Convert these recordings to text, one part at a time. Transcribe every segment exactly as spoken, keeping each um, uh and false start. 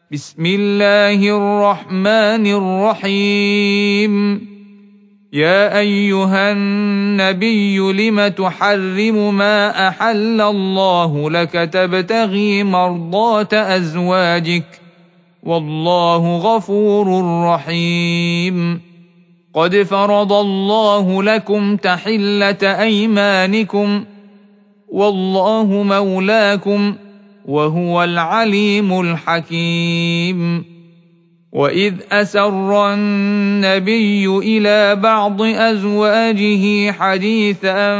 بسم الله الرحمن الرحيم يا أيها النبي لم تحرم ما أحل الله لك تبتغي مرضات أزواجك والله غفور رحيم قد فرض الله لكم تحلة أيمانكم والله مولاكم وهو العليم الحكيم وإذ أسر النبي إلى بعض أزواجه حديثا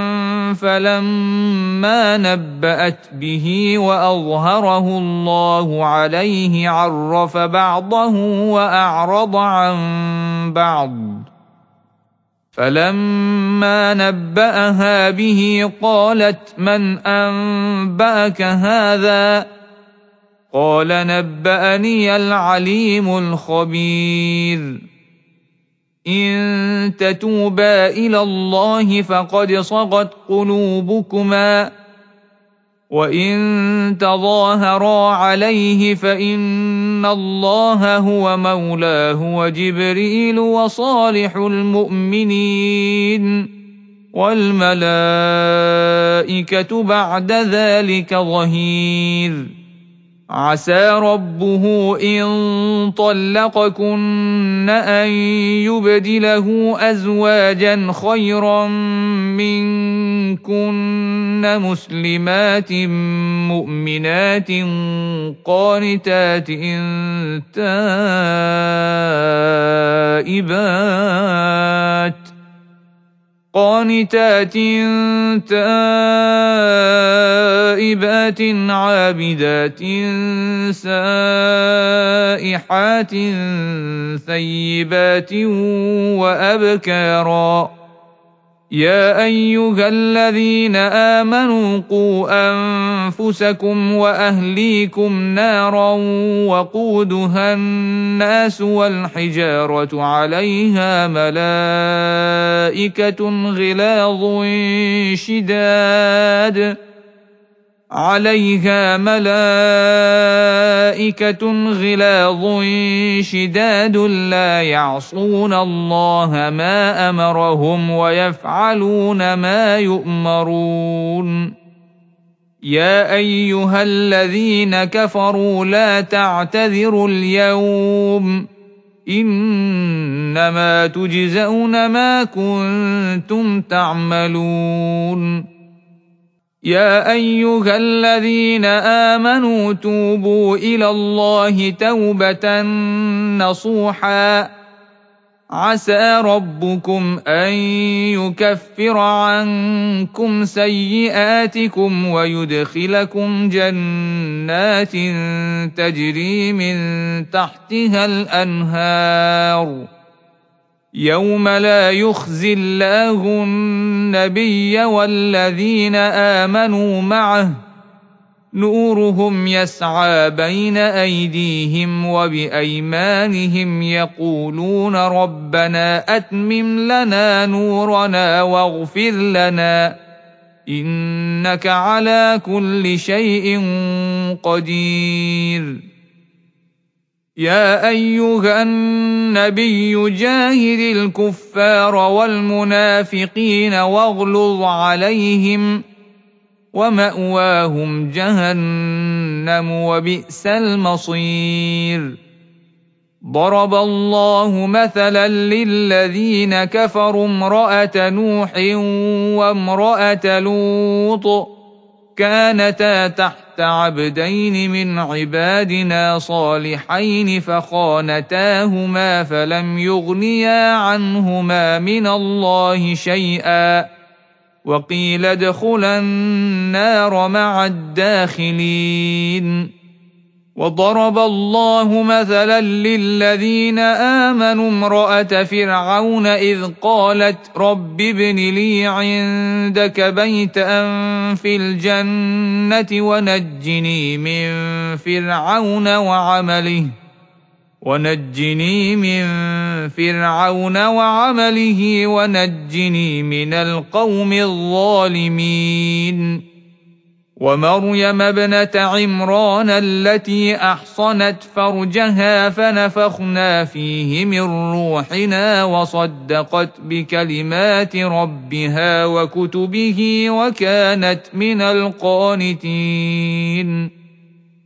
فلما نبأت به وأظهره الله عليه عرف بعضه وأعرض عن بعض فلما نبأها به قالت من أنبأك هذا قال نبأني العليم الخبير إن تتوبا إلى الله فقد صغت قلوبكما وإن تظاهرا عليه فإن الله هو مولاه وجبريل وصالح المؤمنين والملائكة بعد ذلك ظهير عسى ربه إن طلقكن أن يبدله أزواجا خيرا منكن مسلمات مؤمنات قانتات تائبات قانتات تائبات عابدات سائحات ثيبات وأبكارا يا أيها الذين آمنوا قوا أنفسكم وأهليكم نارا وقودها الناس والحجارة عليها ملائكة غلاظ شداد عليها ملائكة غلاظ شداد لا يعصون الله ما أمرهم ويفعلون ما يؤمرون يا أيها الذين كفروا لا تعتذروا اليوم إنما تجزون ما كنتم تعملون يا أيها الذين آمنوا توبوا إلى الله توبة نصوحا عسى ربكم أن يكفر عنكم سيئاتكم ويدخلكم جنات تجري من تحتها الأنهار يوم لا يخزي الله النبي والذين آمنوا معه نورهم يسعى بين أيديهم وبأيمانهم يقولون ربنا أتمم لنا نورنا واغفر لنا إنك على كل شيء قدير يا أيها النبي جاهد الكفار والمنافقين واغلظ عليهم ومأواهم جهنم وبئس المصير ضرب الله مثلا للذين كفروا امرأة نوح وامرأة لوط كانتا تحت عبدين من عبادنا صالحين فخانتاهما فلم يغنيا عنهما من الله شيئا وقيل ادخلا النار مع الداخلين وضرب الله مثلا للذين آمنوا امرأة فرعون إذ قالت رب ابن لي عندك بيتا في الجنة ونجني من فرعون وعمله ونجني من فرعون وعمله ونجني من القوم الظالمين ومريم ابنة عمران التي أحصنت فرجها فنفخنا فيه من روحنا وصدقت بكلمات ربها وكتبه وكانت من القانتين.